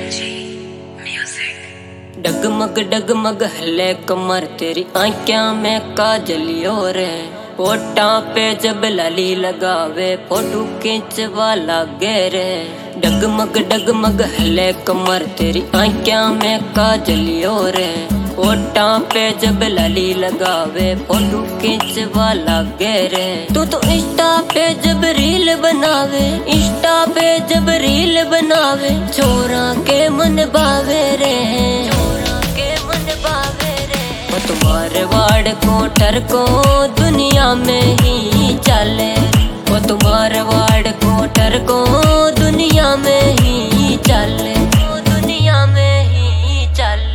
डगमग डगमग हले कमर तेरी आँखियां में काजलियो रे। फोटा पे जब लाली लगावे फोटो खींचवा लागे रे। डगमग डगमग हले कमर तेरी आँखियां में काजलियो रे। फोटा पे जब लाली लगावे फोटो खींचवा लागे रे। तू तो इंस्टा पे जब रील बनावे, इंस्टा पे जब रील बनावे, छोरा के मन भावे रे, छोरा के मन भावे रे। वो तुम्हारे वाड़ को ठर को दुनिया में ही चले, वो तुम्हारे वाड़ को ठर को दुनिया में ही चले, दुनिया में ही चले।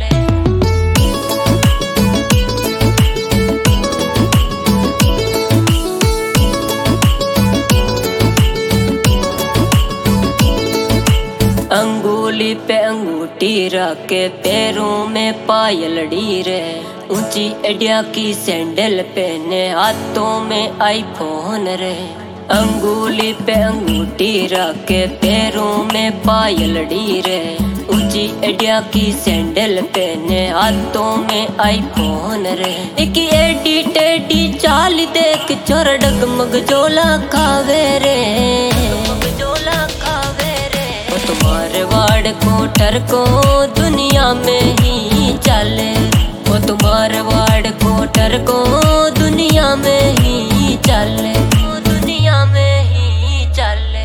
अंगुली पे अंगूठी रखे पैरों में पायलड़ी रे। ऊंची एडिया की सैंडल पहने हाथों में आईफोन रे। अंगुली पे अंगूठी रखे पैरों में पायलड़ी रे। ऊंची एडिया की सैंडल पहने हाथों में आईफोन रे। एक एडी टेडी चाल देख चोर डगमग जोला खावे रे, जोला खावे रे। वो तुम्हारे वाड़ को ठर को दुनिया में ही चले, वो तुम्हारे वाड़ को ठर को दुनिया में ही चले, दुनिया में ही चले।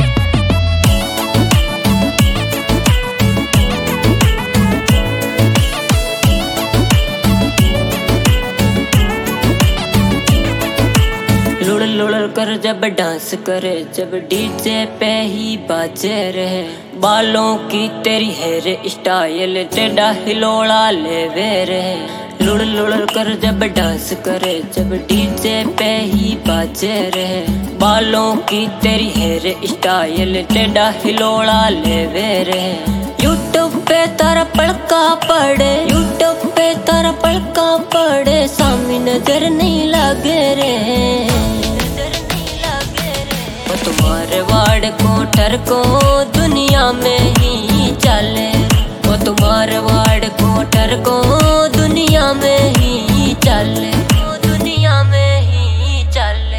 लुड़ लुड़ कर जब डांस करे, जब डीजे पे ही बाजे रहे। बालों की तेरी हेयर स्टाइल टेढ़ा हिलोड़ा लेवे रहे। लुड़ लुड़ कर जब डांस करे, जब डीजे पे ही बाजे रहे। बालों की तेरी हेयर स्टाइल टेढ़ा हिलोड़ा लेवे रहे। यूट्यूब पे तारा पड़का पड़े, यूट्यूब पे तारा पड़का पड़े, सामने नजर नहीं लागे रे, वो तुम्हारे वाड़ को ठर को दुनिया में ही चले, वो तुम्हारे वाड़ को ठर को दुनिया में ही चले, दुनिया में ही चले।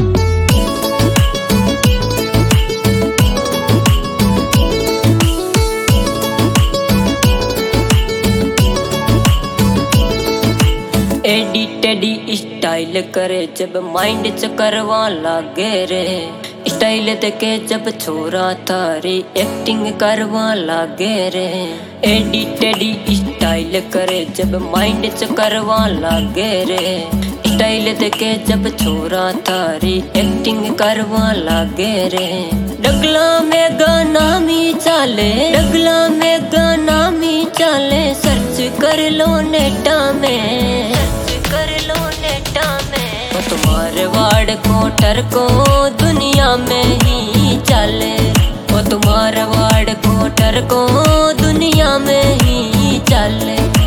एडी टेडी स्टाइल करे जब माइंड चकरवा लागे रे। स्टाइल देखे जब छोरा थारी एक्टिंग करवा लागे रे। एडी टेडी स्टाइल करे जब माइंड चकरवा लागे रे। स्टाइल देखे जब छोरा थारी एक्टिंग करवा लागे रे। डगला में गाना मी चाले, डगला में गाना मी चाले, सर्च कर लो नेटा में, सर्च कर लो नेटा में। वो तुम्हारे वाड़ को ठर को दुनिया में ही चले, वो तुम्हारे वाड़ को ठर को दुनिया में ही चले।